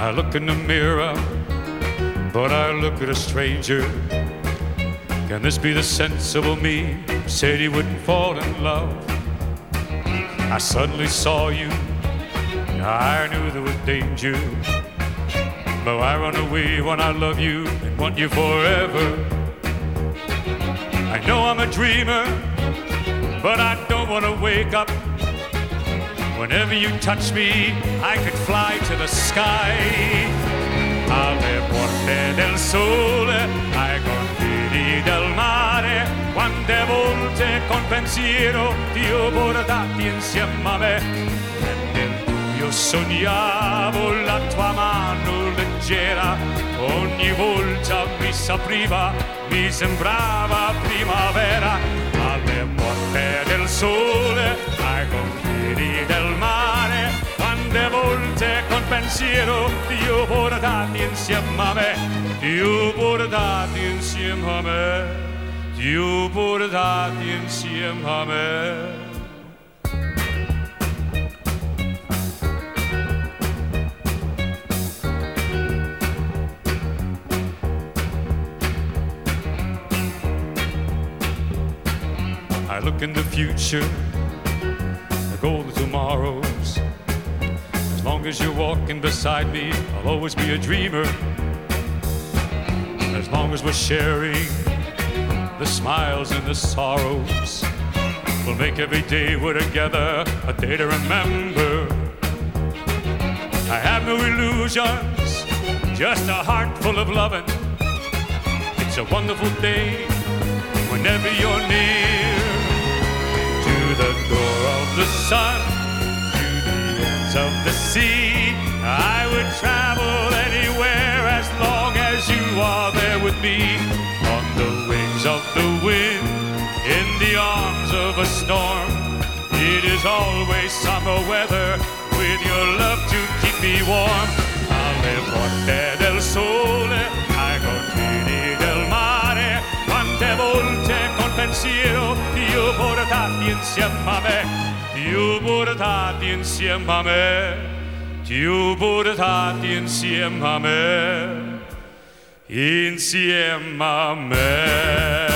I look in the mirror, but I look at a stranger. Can this be the sensible me who said he wouldn't fall in love? I suddenly saw you, I knew there was danger. But I run away when I love you and want you forever. I know I'm a dreamer, but I don't want to wake up. Whenever you touch me, I could fly to the sky. Alle porte del sole, ai confini del mare, quante volte con pensiero ti ho portati insieme a me. E nel buio sognavo la tua mano leggera, ogni volta mi s'apriva, mi sembrava primavera. Alle porte del sole, ai confini del mare, quante volte con pensiero ti ho portati insieme a me, ti ho portati insieme a me, ti ho portati insieme a me. I look in the future, the golden tomorrows. As long as you're walking beside me, I'll always be a dreamer. As long as we're sharing the smiles and the sorrows, we'll make every day we're together a day to remember. I have no illusions, just a heart full of loving. It's a wonderful day whenever you're near. To the door of the sun, to the ends of the sea, I would travel anywhere as long as you are there with me. On the wings of the wind, in the arms of a storm, it is always summer weather with your love to keep me warm. Alle porte del sole, ai confini del mare, quante volte con pensiero ti ho portati insieme a me, ti ho portati insieme a me, ti ho portati insieme a me, insieme a me.